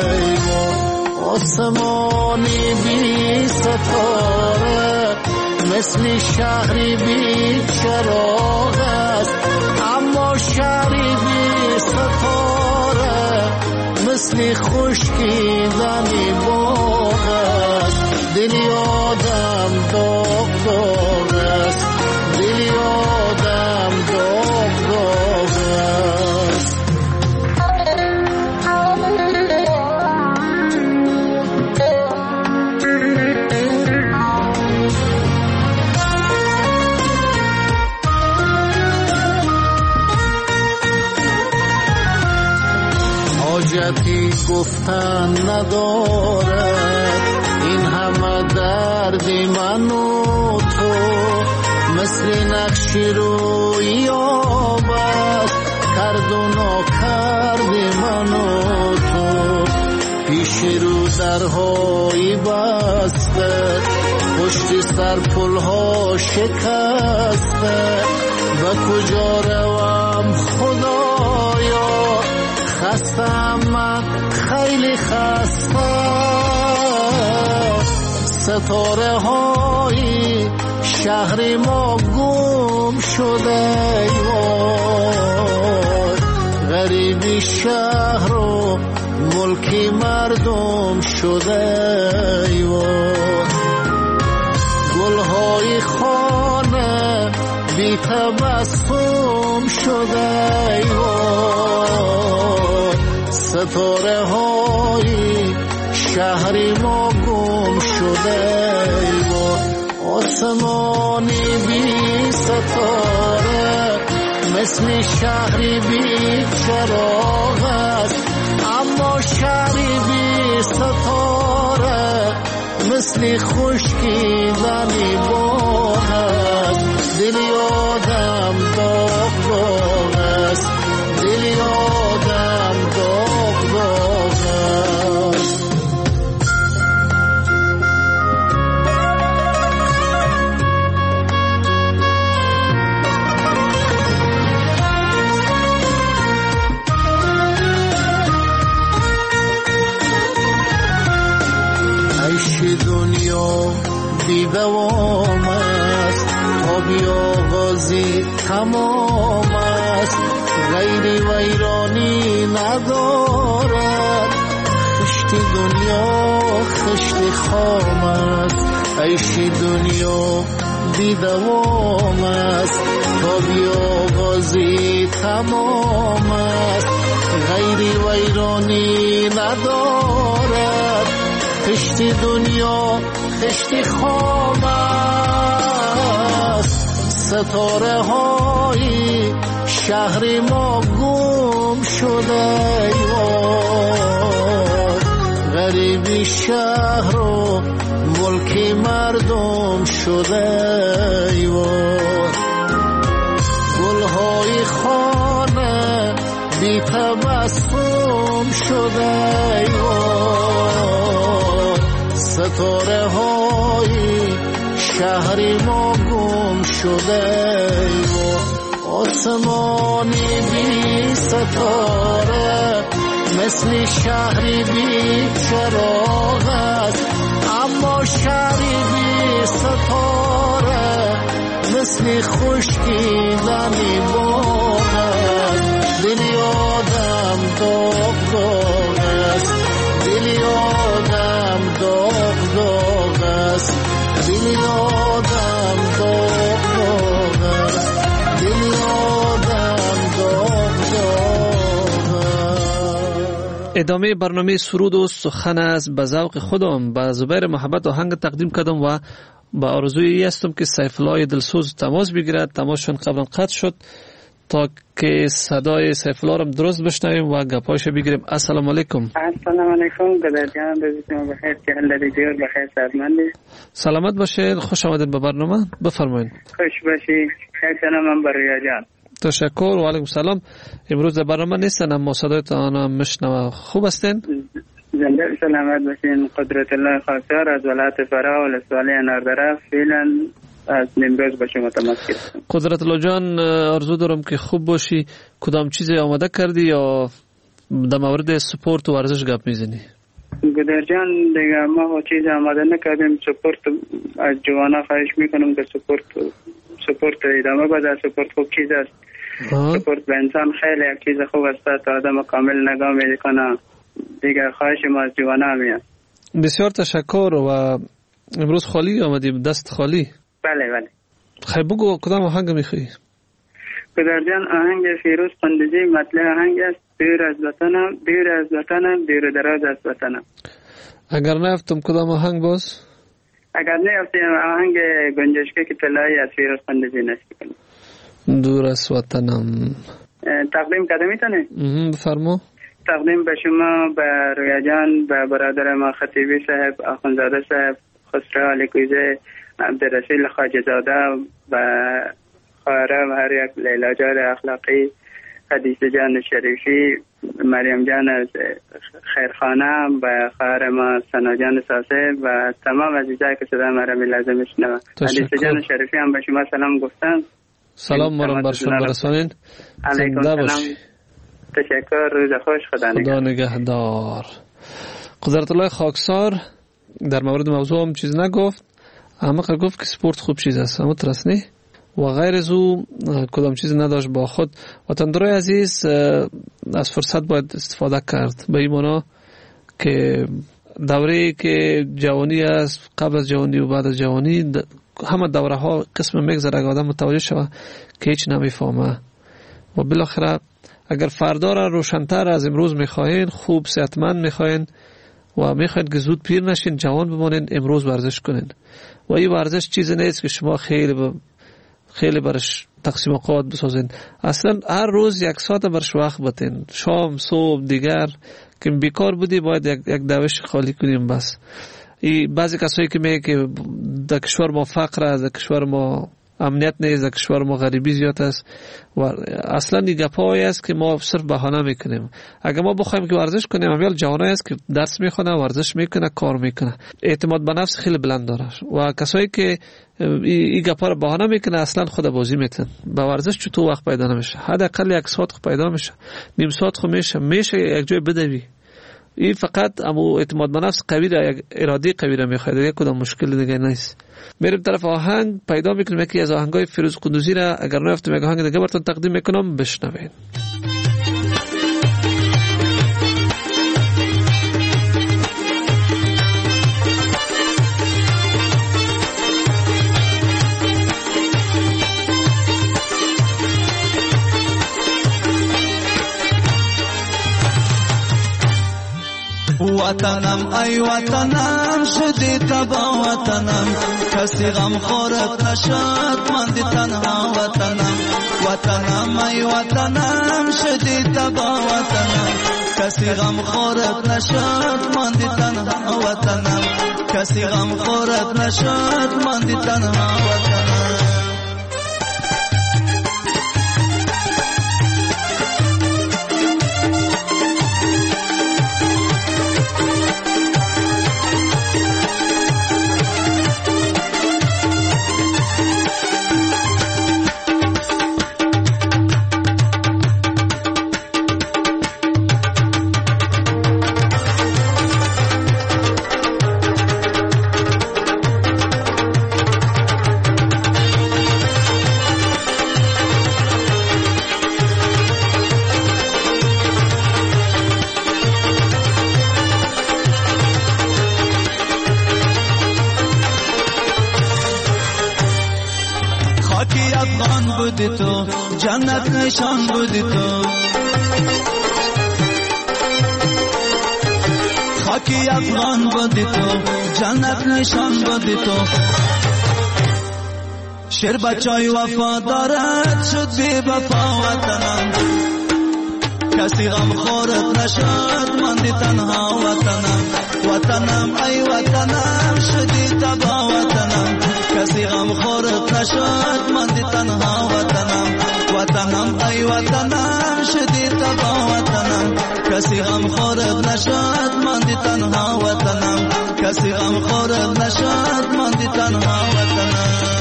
آسمانی بی ستاره مثل شهری بی چراغ است، اما شهری بی ستاره مثل خشکیدنی باغ است. دلی آدم داغ داغ است، دلی آدم داغ داغ است. حاجتی گفتن ندارد این همه دردی من و تو، مثل نقش روی آبد کرد و ناکرد من و تو. پیش رو درهای بسته پشت سر پلها شکسته، به کجا روم خدایا خستم من خیلی خسته. ستاره های شهر ما گم شده وای، غریبی شهر و ملکی مردم شده وای، گلهای خانه بی تبسم شده وای، ستاره های شهر ما گم شده وای، آسمانی بی ستاره مثل شهری بی چراغ است، اما شهری بی ستاره مثل خشکیدنی باغ است. دلی آدم داغ داغ است، دلی آدم داغ داغ است. دوام است، تا بیاغازی تمام است، غیر ویرانی ندارد. خشت دنیا خشت خام است، عیش دنیا بی دوام است، تا بیاغازی تمام است، غیر ویرانی ندارد. خشت دنیا خشت خام است، ستاره های شهر ما گم شده، غریبی شهر و ملک مردم شده. گلهای خانه بی تبسم شده، ستاره های شهر ما گم شده. آسمانی بی ستاره مثل شهری بی چراغ است، اما شهری بی ستاره مثل خشکیدن باغ است. دل آدم داغ داغ است، دل آدم داغ داغ است، دل آدم داغ داغ است، دل آدم داغ داغ است. ادامه برنامه سرود و سخن است. به ذوق خودم به زبیر محبت آهنگ تقدیم کردم و با آرزویی هستم که سیف الله دلسوز تماس بگیرد. تماسشون قبلا قطع شد تا که صدای سیف الله را درست بشنویم و گپایش بگیریم. السلام علیکم. السلام علیکم. گلرجان روزتون بخیر، که حال دیگر بخیر، سلامتی. سلامت باشید، خوش آمدید به برنامه. بفرمایید. خوش باشید. خیلی سلام بر ریاجان. تشکر و علیکم سلام. امروز در برنامه نیستن اما صدایتان هم میشنوم. خوب هستین؟ زنده سلامت باشین. قدرت الله خاکسار از ولایت فرا و ولسوالی اناردره فعلا از نیمروز به شما تماس گرفتم. قدرت الله جان، آرزو دارم که خوب باشی. کدام چیزی آماده کردی یا در مورد سپورت و ورزش گپ میزنی؟ گدر جان دیگه ما چیز آماده نکردیم. سپورت از جوانا خواهش میکنم که سپورت ادامه بده. سپورت خوب چیز است. سپورت به انسان خیلی یک چیز خوب است تا آدم کامل نگاه میکنه. دیگر خواهش ما از جوانا میاد. بسیار تشکر. و امروز خالی آمدیم، دست خالی؟ بله بله. خیلی بگو کدام آهنگ میخوایی؟ پدر جان آهنگ فیروز قندزی مطلع آهنگ است. دور از وطنم دور دراز از وطنم. اگر نیفتم کدام آهنگ باز؟ اگر نیفتم آهنگ گنجشکه که طلایی از فیروز قندزی نشت کنم. دور از وطنم تقدیم کده میتونه؟ بفرما. تقدیم به شما، به رویا جان، به برادر ما خطیبی صاحب، آخوندزاده صاحب، خسرو علی کویزه، عبدالرسول خواجه زاده، و خواهرم هر یک لیلا جان اخلاقی، حدیثه جان شریفی، مریم جان از خیرخانه، و خواهر ما سنا جان ساسه و تمام عزیزایی که صدا مرا لازم میشنوند. حدیثه جان شریفی هم به شما سلام گفتن. سلام مرا بر شما برسانین. علیکم سلام. تشکر. روز خوش. خدا نگهدار. قدرت الله خاکسار در مورد موضوع هم چیز نگفت، اما گفت که سپورت خوب چیز است، اما ترسنی و غیر از او کدام چیز نداشت با خود. وطندرای عزیز، از فرصت باید استفاده کرد، به این معنا که دوره‌ای که جوانی است، قبل از جوانی و بعد از جوانی، همه دوره ها قسم میگذره که آدم متوجه شود که هیچ نمیفهمه و بالاخره اگر فردا را روشن‌تر از امروز میخواین، خوب صحتمند میخواین و میخواین که زود پیر نشین، جوان بمانین، امروز ورزش کنین. و این ورزش چیزی نیست که شما خیلی برش تقسیم اوقات بسازین. اصلا هر روز 1 ساعت برش وقت بتین، شام صبح دیگر که بیکار بودی باید یک دوش خالی کنیم. بس بعضی کسایی که میگه که در کشور ما فقر است، در کشور ما امنیت نیست، در کشور ما غریبی زیاد است و اصلا این گپایی است که ما صرف بهانه میکنیم. اگر ما بخوایم که ورزش کنیم، امیال جوانایی است که درس میخونه، ورزش میکنه، کار میکنه، اعتماد به نفس خیلی بلند داره. و کسایی که این گپا رو بهانه میکنه اصلا خود بازی میتن. با ورزش چطور وقت پیدا نمیشه؟ حداقل 1 ساعت پیدا میشه، نیم ساعت میشه یک جای بدوی این فقط امو اعتماد به نفس قوی را، یک اراده قوی را میخواد، یک کدام مشکل دیگه نیست. میریم طرف آهنگ پیدا میکنیم. یکی از آهنگای فیروز قندوزی را اگر نیافتم یک آهنگ دیگه براتون تقدیم میکنم، بشنوین. وطنم ای وطنم شدی تبا وطنم، کسی غم خورت نشد ماندی تنها وطنم. وطنم ای وطنم شدی تبا وطنم، کسی غم خورت نشد ماندی تنها وطنم. کسی غم خورت نشد ماندی تنها وطنم. بودی تو جنت نشان بودی تو، خاکی افغان بودی تو جنت نشان بودی تو. شیر بچای وفادارت شد بی وفا وطنم، کسی غم خورت نشد ماندی تنها وطنم. وطنم ای وطنم شدی تبا وطنم، کسی غم خورت نشد ماندی تنها وطنم. وطنم ای وطنم شدی تبا وطنم، کسی غم خورت نشد ماندی تنها وطنم. کسی غم خورت نشد ماندی تنها وطنم.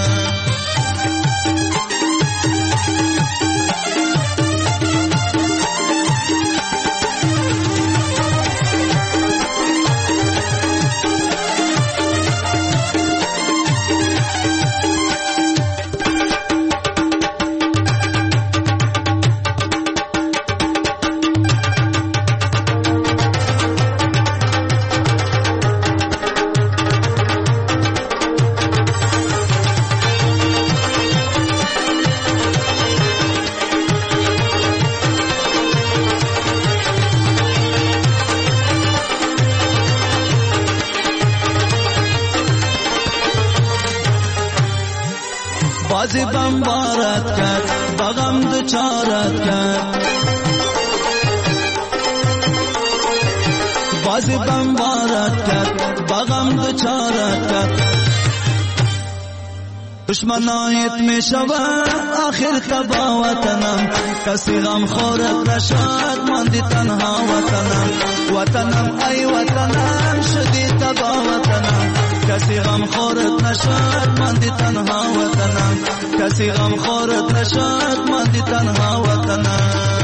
بازی بمبارت کرد بغم دوچارت کرد، بازی بمبارت کرد بغم دوچارت کرد. دشمنایت می شود آخر تبا وطنم، کسی غم خورت نشد ماندی تنها وطنم. وطنم ای وطنم شدی تبا وطنم، کسی غم خورت نشد ماندی تنها وطنم. کسی غم خورت نشد ماندی تنها وطنم.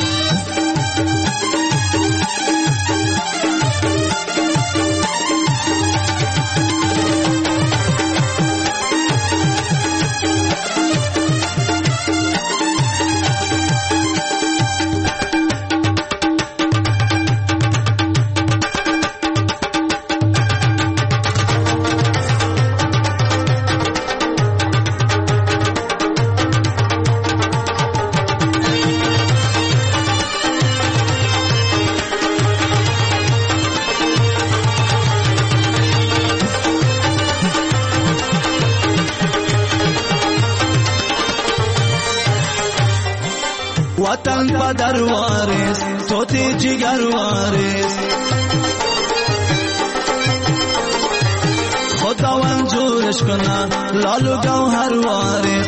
وطن پدر وارث توتی جگر وارث، خداوند جورش کنه لالو گوهر وارث.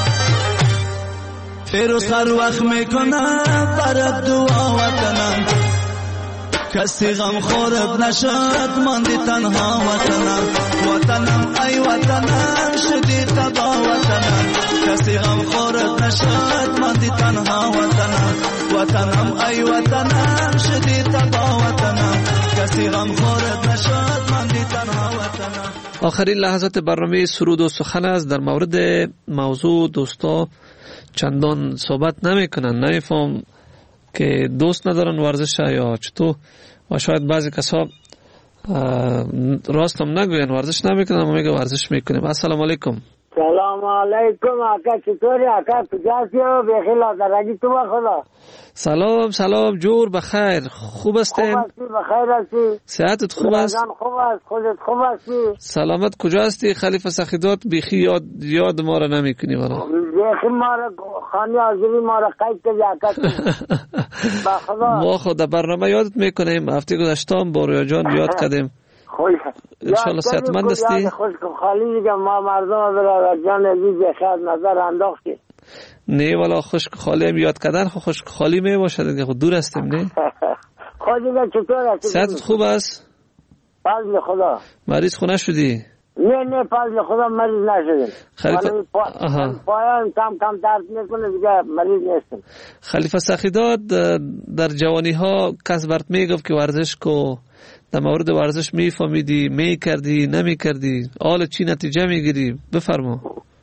فیروز هر وقت میکنه برات دعا وطنم، کسی غم خورت نشد ماندی تنها وطنم. وطنم ای وطنم شدی تبا وطنم، کسی غم خورت نشد ماندی تنها وطنم. وطنم ای وطنم شدی تبا وطنم، آخرین لحظات برنامه سرود و سخن است. در مورد موضوع دوستا چندان صحبت نمی کنن، نمیفهم که دوست ندارن ورزش یا چطور، و شاید بعضی کسا راست هم نگوین ورزش نمیکنن اما میگه ورزش میکنیم. السلام علیکم. سلام علیکم آقا، چطوری آقا؟ کجاست و بخیر آدرگی تو بخدا؟ سلام جور بخیر. خوب هستیم؟ خوب هستی؟ بخیر هستی؟ صحتت خوب است؟ خوب است. خودت خوب هستی؟ سلامت. کجا هستی خلیفه سخیدات؟ بیخی یاد ما را نمی کنی والا. بیخی ما را خانی آزوری ما را قید کردی آقا بخدا. ما خود برنامه یادت میکنیم، هفته گذشته هم با رویا جان یاد کردیم. انشالله صحتمند هستی؟ خوش خالی دیگه ما مردم برادر جان عزیز خیر نظر انداختی. نه والا خشک خالی هم یاد کردن خشک خالی می باشه دیگه، خود دور هستیم نه. خود دیگه چطور هستی؟ صحتت خوب است؟ فضل خدا. مریض خونه شدی؟ نه فضل خدا مریض نشدیم. خلیفه پایم کم درد میکنه دیگه مریض نیستم. خلیفه سخیداد در جوانی ها کس برات میگفت که ورزش کو، در مورد ورزش میفهمیدی، میکردی، نمیکردی، حالا چی نتیجه میگیری؟ بفرما.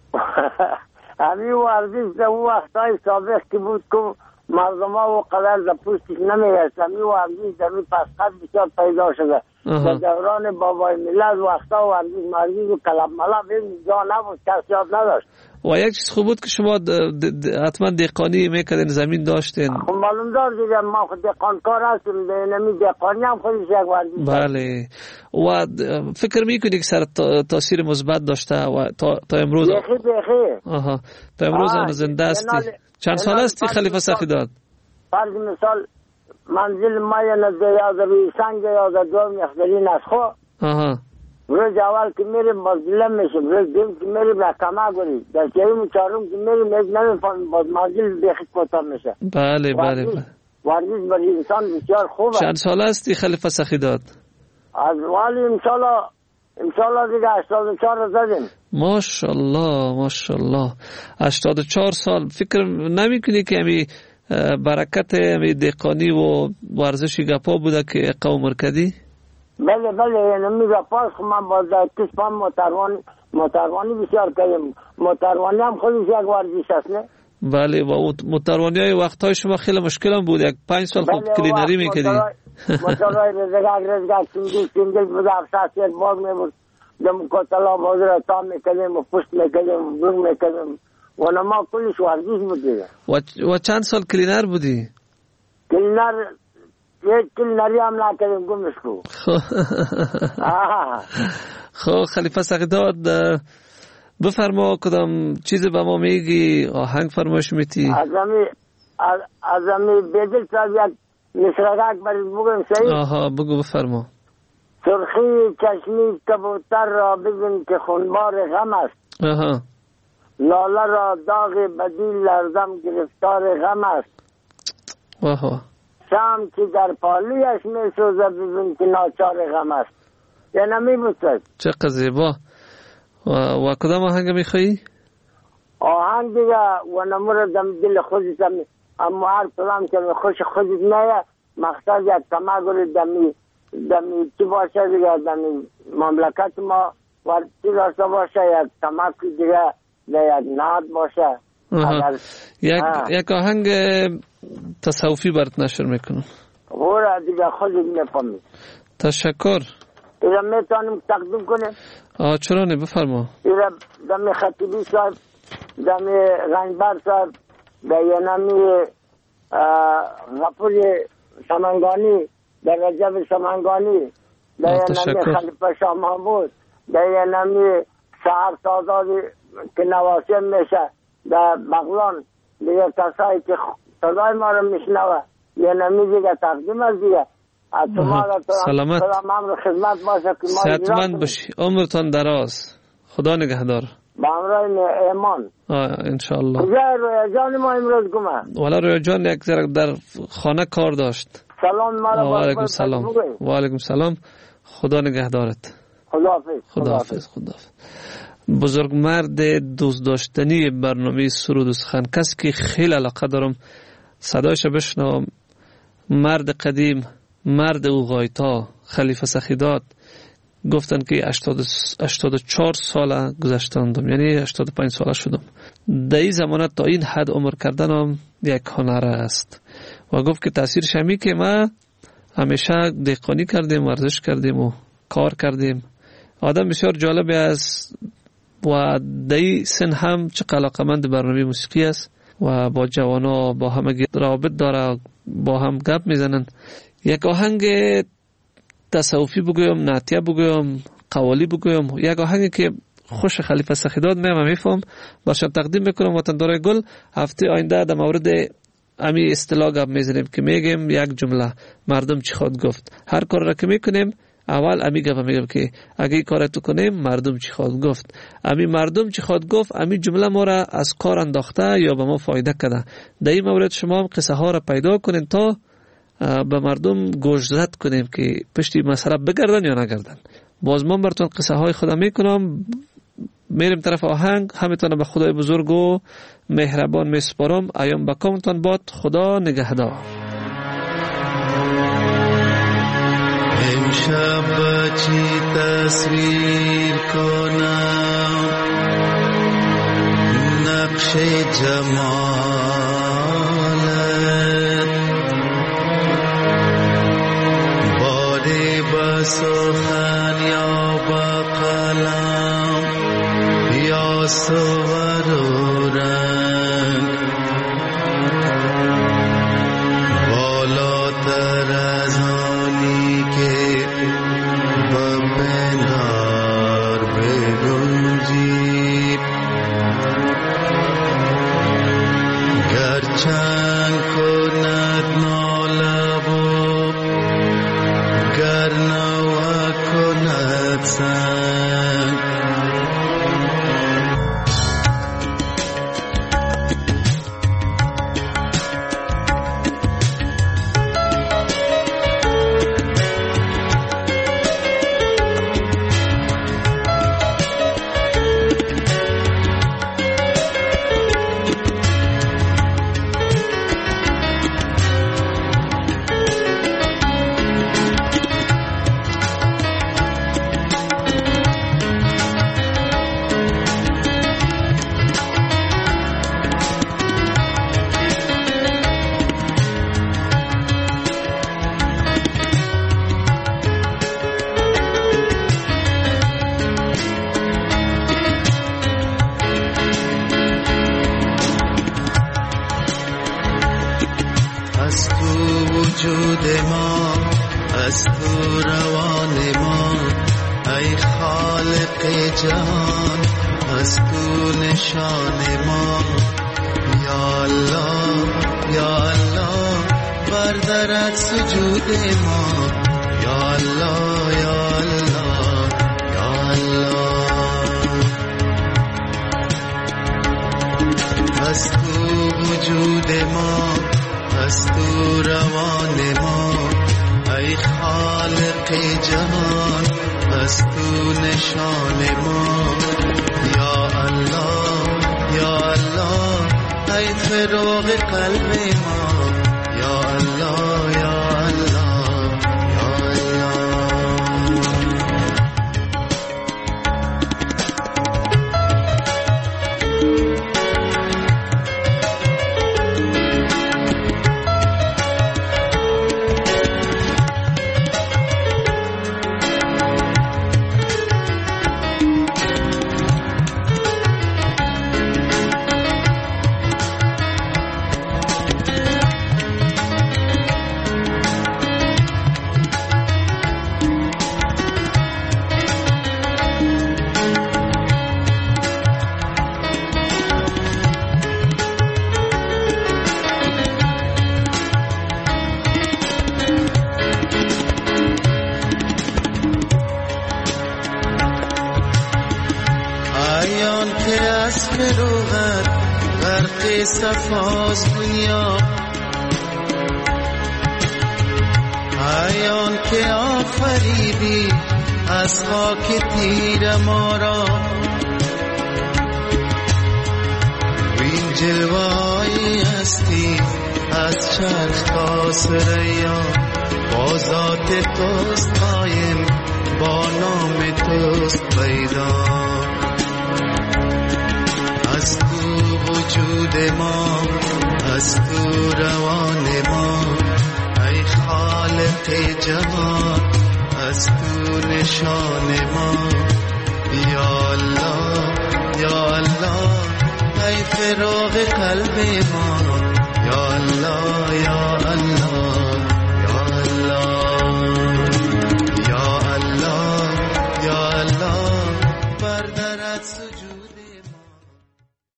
همین ورزش در اون وقتای سابق که بود که مردم ها و قدر در پوستش نمیرست، همین ورزش در این پسقد بسیار پیدا شده. در دوران بابای ملت وقتا ورزش مرزیز و کلب ملب اینجا نبود، کس یاد نداشت. و یک چیز خوب بود که شما حتما دهقانی میکردین، زمین داشتین. خب معلوم دار دیگه ما خود دهقانکار هستیم، نمی دهقانی هم خودش یک ورزش. بله. و فکر میکنی که سر تاثیر مثبت داشته و تا امروز؟ بخی. تا امروز هم زنده هستی. چند سال هستی خلیفه سخیدات؟ فرض مثال منزل ما یاد روی سنگ یاد دوم یخدرین است. خب روز اول که میریم باز ظلم میشیم، روز دیم که میریم رکمه گوری، در چهارم و چهارم که میریم یک نمیفهمیم باز منزل بخی کوتاه میشه. بله. ورزش برای انسان بسیار خوب است. چند سال هستی خلیفه سخیدات؟ از والی امسالا دیگه 84 زدیم. ماشاءالله 84 سال. فکر نمی کنی که همی برکت همی دهقانی و ورزشی گپا بوده که قوم کردی؟ بله نمی گپاست. خب من باز در کسپان موتروانی بسیار کردیم. موتروانی هم خودش یک ورزش است نه؟ بله. و موتروانی های وقتهای شما خیلی مشکل هم بود، یک 5 سال خود کلینری میکردی. موترهای رزگاک سنگل بود، افساس یک باگ میبود، دم کتلا باز را تام میکردیم و پشت میکردیم و برگ میکردیم و نما کلش ورزش بود دیگه. و چند سال کلینر بودی؟ یک کلینری هم نکردیم گمش کو. خب خلیفه سخیدات بفرما کدام چیز به ما میگی، آهنگ فرمایش میتی؟ از امی بیدل صاحب یک مصرگاک برید بگویم صحیح؟ بگو بفرما. سرخی چشمی کبوتر را ببین که خونبار غم است. لاله را داغ بدی لرزم گرفتار غم است. شام که در پالویش می سوزه ببین که ناچار غم است. یا نمی بودد؟ چقدر زیبا. و کدام آهنگ میخوایی؟ آهنگ دیگه و نمور دم دل خودت اما هر کلام که خوش خودت نیه مقصد یک کمه دمی چی باشه دیگه دمی مملکت ما ورچی داشته باشه، یک کمک دیگه یک نهاد باشه. یک آهنگ تصوفی برات نشر میکنم. غوره دیگه خودت میفهمی. تشکر. ایره میتونیم تقدیم کنیم؟ چرا نه بفرما. ایره دمی خطیبی صاحب، دمی غنبر صاحب، دمی غفور سمنگانی، در رجب سمنگانی، در نمی خلیفه شاه محمود، در نمی شهر سازادی که نواسم میشه در بغلان، دیگه کسایی که صدای ما رو میشنوه یه نمی دیگه تقدیم از دیگه از شما سلامت خدمت باشه که ما صحتمند باشی، عمرتان دراز، خدا نگهدار. با امرای ایمان انشاءالله. کجای رویا جان ما امروز گمه؟ والا رویا جان یک ذره در خانه کار داشت. سلام مالا و علیکم سلام. و علیکم سلام. خدا نگهدارت. خداحافظ. بزرگ مرد دوست داشتنی برنامه سرود و سخن، کسی که خیلی علاقه دارم صدایش بشنوم، مرد قدیم، مرد اوغایتا، خلیفه سخیدات گفتن که 84 سال گذشتندم، یعنی 85 ساله شدم. در این زمانه تا این حد عمر کردنم یک هنر است. و گفت که تاثیرش همی که ما همیشه دهقانی کردیم، ورزش کردیم و کار کردیم. آدم بسیار جالبی است و در این سن هم چه علاقه‌مند برنامه موسیقی است و با جوانا با همه روابط داره، با هم گپ میزنن. یک آهنگ تصوفی بگویم، نعتیه بگویم، قوالی بگویم، یک آهنگی که خوش خلیفه سخیداد میفهم باشم تقدیم میکنم. وطندارای گل هفته آینده در مورد امی اصطلاح گپ میزنیم که میگیم یک جمله مردم چی خواد گفت. هر کار را که میکنیم اول امی گپ میگم که اگه این کار تو کنیم مردم چی خواد گفت. امی مردم چی خواد گفت امی جمله ما را از کار انداخته یا به ما فایده کرده. در این مورد شما هم قصه ها را پیدا کنین تا به مردم گوشزد کنیم که پشتی مسئله بگردن یا نگردن. باز من براتون قصه های خودم میکنم. میریم طرف آهنگ. همتون به خدای بزرگ و مهربان میسپارم. ایام بکامتان باد. خدا نگهدار. امشب چی تصویر کنم نقش جمالت باری بسخن یا بقلم یا صور و رنگ بالاتر از آنی که بپندار بگنجید گرچند کند نالب و گر نوا کند سنگ وجود ما از تو روان ما ای خالق جهان از تو نشان ما یا الله یا الله بردارد سجود ما یا الله یا الله یا الله از تو وجود ما از تو روان ما ای خالق جهان از تو نشان ما یا الله یا الله ای فراغ قلب ما یا الله یا الله یا الله صفاز دنیا آیان که آفریدی از خاک تیر ما را وین جلوه‌ای هستی از چرخ تا ثریا با ذات توست قایم، با نام توست پیدا. از تو وجود ما، از تو روان ما، ای خالق جهان، از تو نشان ما. یا الله یا الله، ای فراغ قلب ما. یا الله یا الله.